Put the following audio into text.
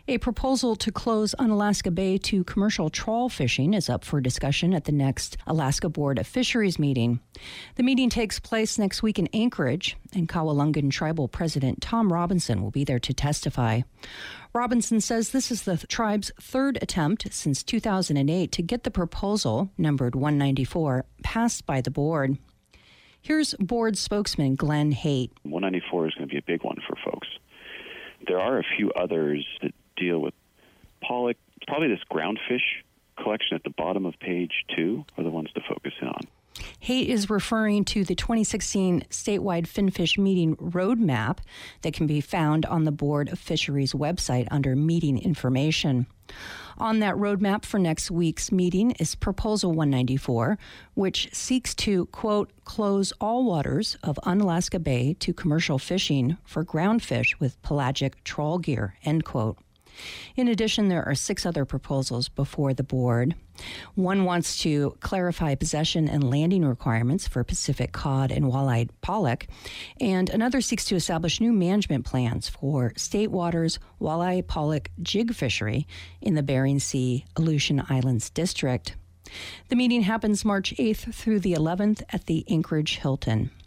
A proposal to close Unalaska Bay to commercial trawl fishing is up for discussion at the next Alaska Board of Fisheries meeting. The meeting takes place next week in Anchorage, and Kawalungan Tribal President Tom Robinson will be there to testify. Robinson says this is the tribe's third attempt since 2008 to get the proposal, numbered 194, passed by the board. Here's board spokesman Glenn Haight. 194 is going to be a big one for folks. There are a few others that deal with pollock. Probably this groundfish collection at the bottom of page 2 are the ones to focus in on. Haight is referring to the 2016 statewide finfish meeting roadmap that can be found on the Board of Fisheries website under meeting information. On that roadmap for next week's meeting is Proposal 194, which seeks to, quote, close all waters of Unalaska Bay to commercial fishing for groundfish with pelagic trawl gear, end quote. In addition, there are 6 other proposals before the board. One wants to clarify possession and landing requirements for Pacific cod and walleye pollock, and another seeks to establish new management plans for state waters walleye pollock jig fishery in the Bering Sea Aleutian Islands District. The meeting happens March 8th through the 11th at the Anchorage Hilton.